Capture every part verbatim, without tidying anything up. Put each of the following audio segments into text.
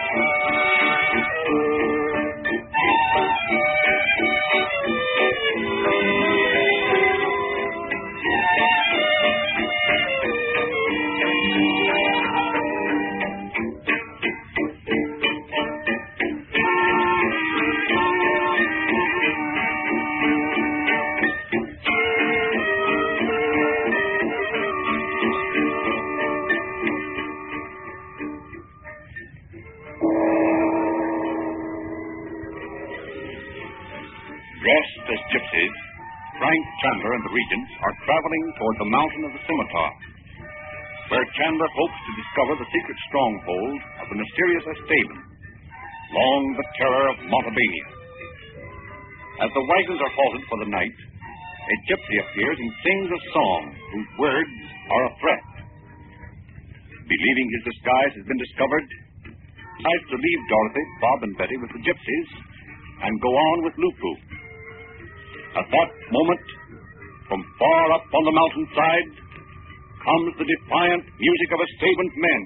Dressed as gypsies, Frank, Chandler, and the Regents are traveling toward the Mountain of the Scimitar, where Chandler hopes to discover the secret stronghold of the mysterious Esteban, long the terror of Montevideo. As the wagons are halted for the night, a gypsy appears and sings a song whose words are a threat. Believing his disguise has been discovered, he decides to leave Dorothy, Bob, and Betty with the gypsies and go on with Lupu. At that moment, from far up on the mountainside, comes the defiant music of Esteban's men.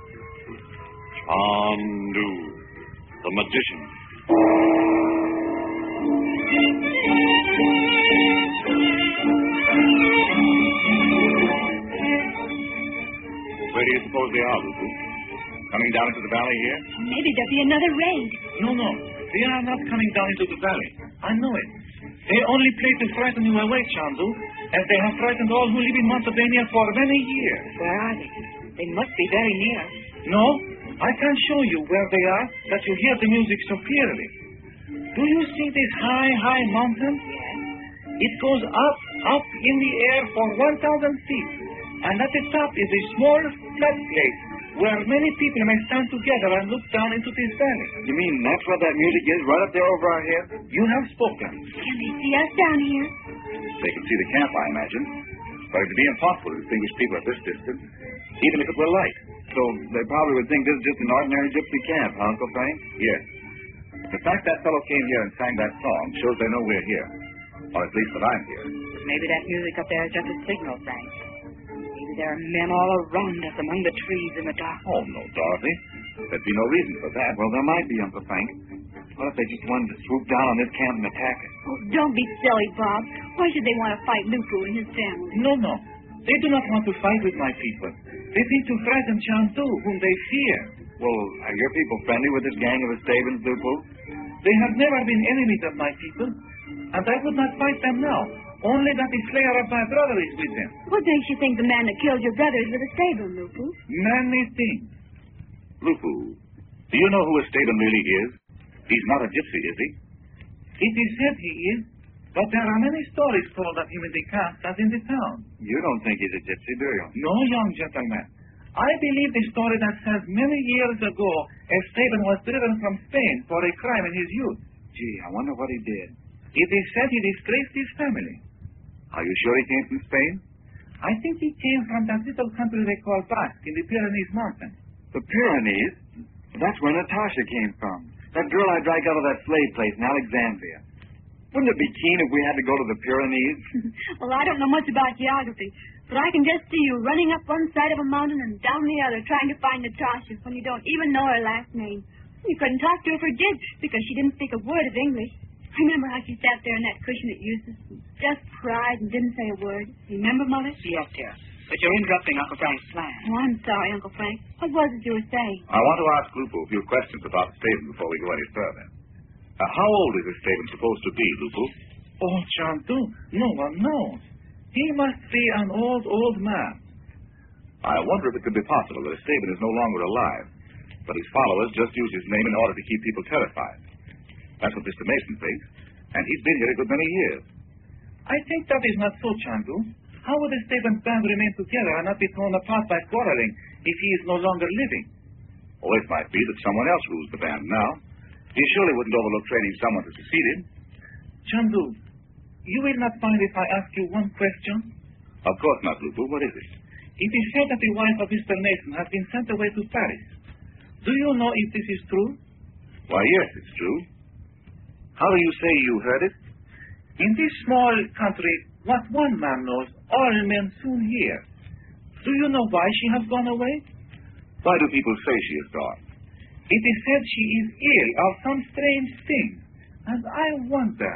Chandu, the magician. Where do you suppose they are, Lupu? Coming down into the valley here? Maybe there'll be another raid. No, no. They are not coming down into the valley. I know it. They only play to frighten you away, Chandu, as they have frightened all who live in Montevania for many years. Where are they? They must be very near. No, I can show you where they are, that you hear the music so clearly. Do you see this high, high mountain? Yes. It goes up, up in the air for one thousand feet. And at the top is a small, flat place where many people may stand together and look down into this valley. You mean that's what that music is, right up there over our heads? You have spoken. Can they see us down here? They can see the camp, I imagine. But it'd be impossible to distinguish people at this distance, even if it were light. So they probably would think this is just an ordinary gypsy camp, huh, Uncle Frank? Yes. The fact that fellow came here and sang that song shows they know we're here. Or at least that I'm here. Maybe that music up there is just a signal, Frank. Maybe there are men all around us among the trees in the dark. Oh, no, Dorothy. There'd be no reason for that. Well, there might be, Uncle Frank. What if they just wanted to swoop down on this camp and attack it? Oh, don't be silly, Bob. Why should they want to fight Lupu and his family? No, no. They do not want to fight with my people. They think to frighten Chandu, whom they fear. Well, are your people friendly with this gang of Estebans, Lupu? They have never been enemies of my people, and I would not fight them now. Only that the slayer of my brother is with them. What makes you think the man that killed your brother is with Esteban, Lupu? Many things. Lupu, do you know who Esteban really is? He's not a gypsy, is he? It is said he is, but there are many stories told of him in the camp as in the town. You don't think he's a gypsy, do you? No, young gentleman. I believe the story that says many years ago Esteban was driven from Spain for a crime in his youth. Gee, I wonder what he did. It is said he disgraced his family. Are you sure he came from Spain? I think he came from that little country they call Basque in the Pyrenees Mountains. The Pyrenees? That's where Natasha came from. That girl I dragged out of that slave place in Alexandria. Wouldn't it be keen if we had to go to the Pyrenees? Well, I don't know much about geography, but I can just see you running up one side of a mountain and down the other trying to find Natasha when you don't even know her last name. You couldn't talk to her for Jib because she didn't speak a word of English. Remember how she sat there in that cushion at Eustace and just cried and didn't say a word? Remember, Mother? Yes, dear. But you're interrupting Uncle Frank's plan. Oh, I'm sorry, Uncle Frank. What was it you were saying? I want to ask Lupu a few questions about Esteban before we go any further. Uh, how old is Esteban supposed to be, Lupu? Oh, Chandu, no one knows. He must be an old, old man. I wonder if it could be possible that Esteban is no longer alive, but his followers just use his name in order to keep people terrified. That's what Mister Mason thinks, and he's been here a good many years. I think that is not so, Chandu. How would Esteban's band remain together and not be torn apart by quarreling if he is no longer living? Oh, it might be that someone else rules the band now. He surely wouldn't overlook training someone to succeed him. Chandu, you will not mind if I ask you one question? Of course not, Lupu. What is it? It is said that the wife of Mister Mason has been sent away to Paris. Do you know if this is true? Why, yes, it's true. How do you say you heard it? In this small country, what one man knows, all men soon hear. Do you know why she has gone away? Why do people say she is gone? It is said she is ill of some strange thing. And I wonder.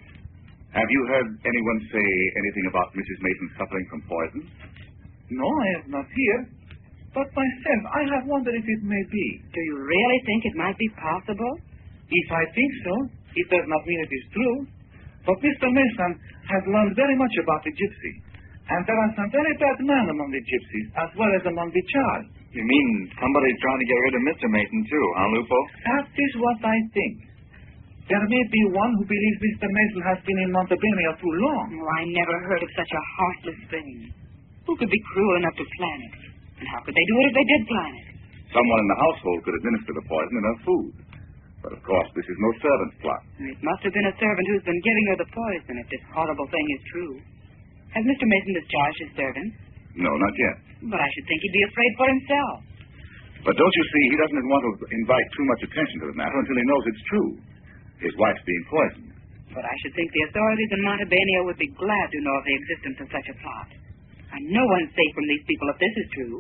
Have you heard anyone say anything about Missus Mason suffering from poison? No, I have not heard. But myself, I have wondered if it may be. Do you really think it might be possible? If I think so, it does not mean it is true. But Mister Mason has learned very much about the gypsy. And there are some very bad men among the gypsies, as well as among the child. You mean somebody's trying to get rid of Mister Mason, too, huh, Lupo? That is what I think. There may be one who believes Mister Mason has been in Montebello too long. Oh, I never heard of such a heartless thing. Who could be cruel enough to plan it? And how could they do it if they did plan it? Someone in the household could administer the poison in her food. But, of course, this is no servant's plot. It must have been a servant who's been giving her the poison if this horrible thing is true. Has Mister Mason discharged his servant? No, not yet. But I should think he'd be afraid for himself. But don't you see, he doesn't want to invite too much attention to the matter until he knows it's true. His wife's being poisoned. But I should think the authorities in Montebello would be glad to know of the existence of such a plot. And no one's safe from these people if this is true.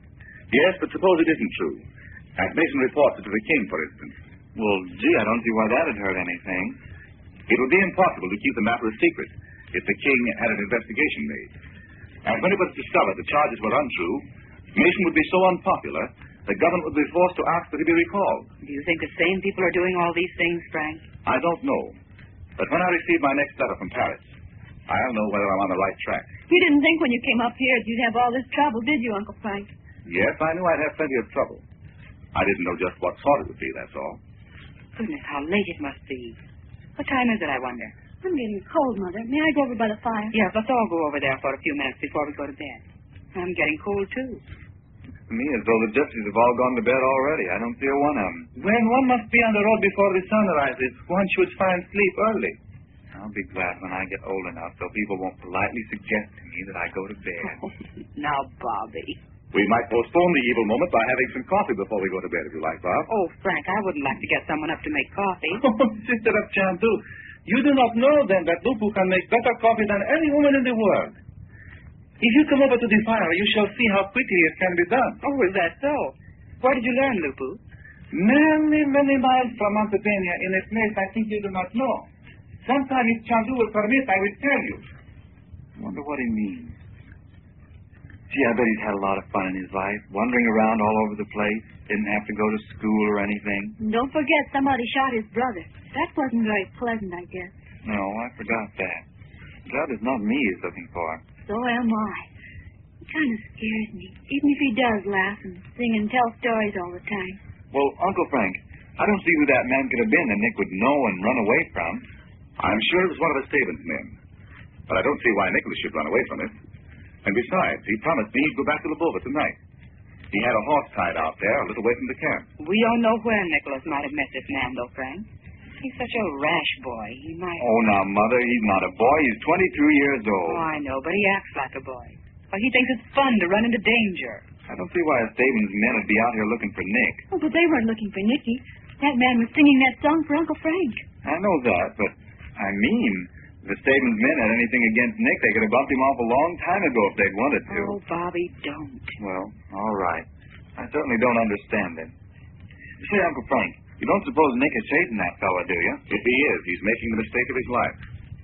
Yes, but suppose it isn't true. And Mason reports it to the king, for instance. Well, gee, I don't see why that'd hurt anything. It would be impossible to keep the matter a secret if the king had an investigation made. And when it was discovered the charges were untrue, Mason would be so unpopular, the government would be forced to ask that he be recalled. Do you think the same people are doing all these things, Frank? I don't know. But when I receive my next letter from Paris, I'll know whether I'm on the right track. You didn't think when you came up here that you'd have all this trouble, did you, Uncle Frank? Yes, I knew I'd have plenty of trouble. I didn't know just what sort it would be, that's all. Goodness, how late it must be. What time is it, I wonder? I'm getting cold, Mother. May I go over by the fire? Yes, let's all go over there for a few minutes before we go to bed. I'm getting cold, too. To me, as though the gypsies have all gone to bed already. I don't see a one of them. When one must be on the road before the sun rises, one should find sleep early. I'll be glad when I get old enough so people won't politely suggest to me that I go to bed. Now, Bobby. We might postpone the evil moment by having some coffee before we go to bed, if you like, Bob. Oh, Frank, I wouldn't like to get someone up to make coffee. Oh, Sister of Chandu, you do not know, then, that Lupu can make better coffee than any woman in the world. If you come over to the fire, you shall see how quickly it can be done. Oh, is that so? Where did you learn, Lupu? Many, many miles from Montebello, in a place I think you do not know. Sometime, if Chandu will permit, I will tell you. I wonder what he means. Gee, I bet he's had a lot of fun in his life, wandering around all over the place. Didn't have to go to school or anything. Don't forget, somebody shot his brother. That wasn't very pleasant, I guess. No, I forgot that. That is not me he's looking for. So am I. It kind of scares me, even if he does laugh and sing and tell stories all the time. Well, Uncle Frank, I don't see who that man could have been that Nick would know and run away from. I'm sure it was one of the Stevens men. But I don't see why Nicholas should run away from it. And besides, he promised me he'd go back to the Bova tonight. He had a horse tied out there a little way from the camp. We don't know where Nicholas might have met this man, though, Frank. He's such a rash boy. He might... Oh, now, Mother, he's not a boy. He's twenty-two years old. Oh, I know, but he acts like a boy. Why, he thinks it's fun to run into danger. I don't see why a Stevens men would be out here looking for Nick. Oh, but they weren't looking for Nicky. That man was singing that song for Uncle Frank. I know that, but I mean, if the Stevens men had anything against Nick, they could have bumped him off a long time ago if they'd wanted to. Oh, Bobby, don't. Well, all right. I certainly don't understand it. Say, Uncle Frank, you don't suppose Nick is chasing that fella, do you? If he is, he's making the mistake of his life.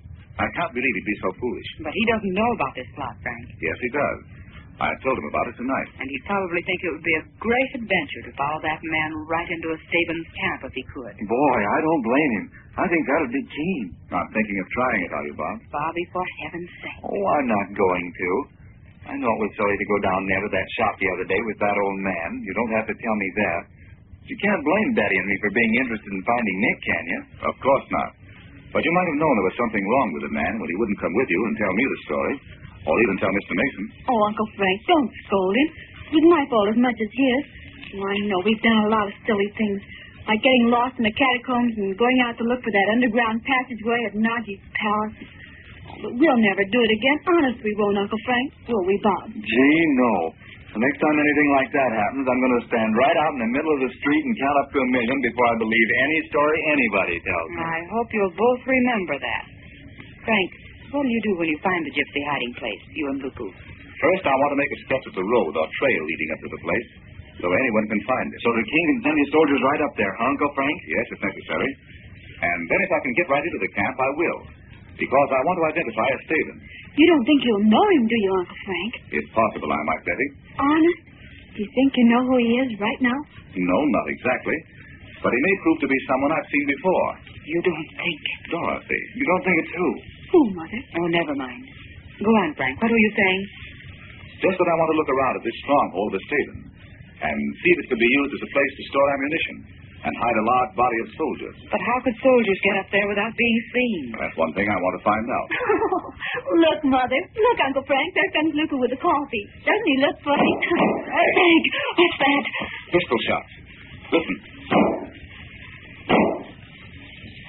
I can't believe he'd be so foolish. But he doesn't know about this plot, Frank. Yes, he does. I told him about it tonight. And he'd probably think it would be a great adventure to follow that man right into a Stevens camp if he could. Boy, I don't blame him. I think that'd be keen. Not thinking of trying it, are you, Bob? Bobby, for heaven's sake. Oh, I'm not going to. I know it was silly to go down there to that shop the other day with that old man. You don't have to tell me that. You can't blame Daddy and me for being interested in finding Nick, can you? Of course not. But you might have known there was something wrong with the man when he wouldn't come with you and tell me the story. Or even tell Mister Mason. Oh, Uncle Frank, don't scold him. It was my fault as much as his. Oh, I know we've done a lot of silly things, like getting lost in the catacombs and going out to look for that underground passageway at Naji's palace. Oh, but we'll never do it again. Honest, we won't, Uncle Frank. Will we, Bob? Gee, no. The next time anything like that happens, I'm going to stand right out in the middle of the street and count up to a million before I believe any story anybody tells me. I hope you'll both remember that. Frank, what do you do when you find the gypsy hiding place, you and Lupu? First, I want to make a sketch of the road or trail leading up to the place. so anyone can find it. So the king can send his soldiers right up there, huh, Uncle Frank? Yes, if necessary. And then if I can get right into the camp, I will. Because I want to identify Esteban. You don't think you'll know him, do you, Uncle Frank? It's possible I might, Betty. Honest? Do you think you know who he is right now? No, not exactly. But he may prove to be someone I've seen before. You don't think? Dorothy. You don't think it's who? Who, Mother? Oh, never mind. Go on, Frank. What were you saying? Just that I want to look around at this stronghold of Esteban and see if it could be used as a place to store ammunition and hide a large body of soldiers. But how could soldiers get up there without being seen? That's one thing I want to find out. Oh, look, Mother. Look, Uncle Frank. There comes Luca with the coffee. Doesn't he look funny? Frank, what's that? Pistol shots. Listen.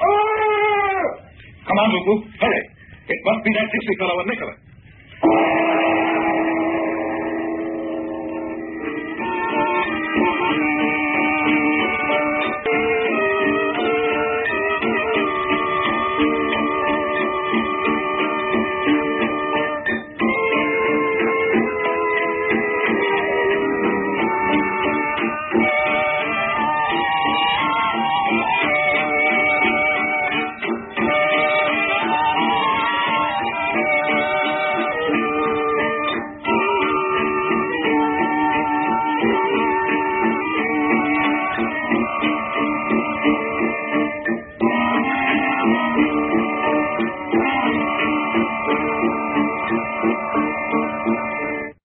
Come on, Luku. Hurry. It must be that gypsy fellow with Nicholas.